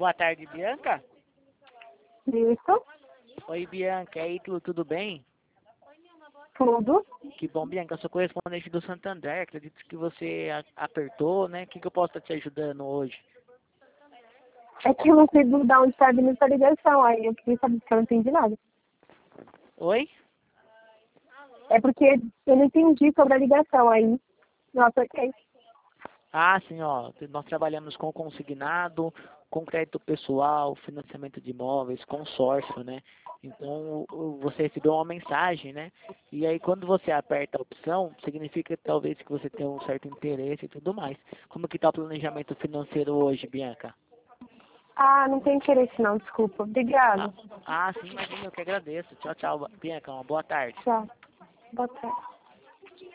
Boa tarde, Bianca. Isso, Oi, Bianca. E aí, tudo bem? tudo. Que bom, Bianca. Eu sou correspondente do Santander. Acredito que você apertou, né? O que eu posso estar te ajudando hoje? É que eu não sei mudar onde está vindo essa ligação, aí eu queria saber porque eu não entendi nada. Oi? É porque eu não entendi sobre a ligação, aí eu apertei. Ah, sim, ó. Nós trabalhamos com consignado, com crédito pessoal, financiamento de imóveis, consórcio, né? Então, você recebeu uma mensagem, né? E aí, quando você aperta a opção, significa talvez que você tenha um certo interesse e tudo mais. Como que tá o planejamento financeiro hoje, Bianca? Ah, não tem interesse não, desculpa. Ah, Obrigada. sim, imagina, eu que agradeço. Tchau, tchau, Bianca. Uma boa tarde. Tchau. Boa tarde.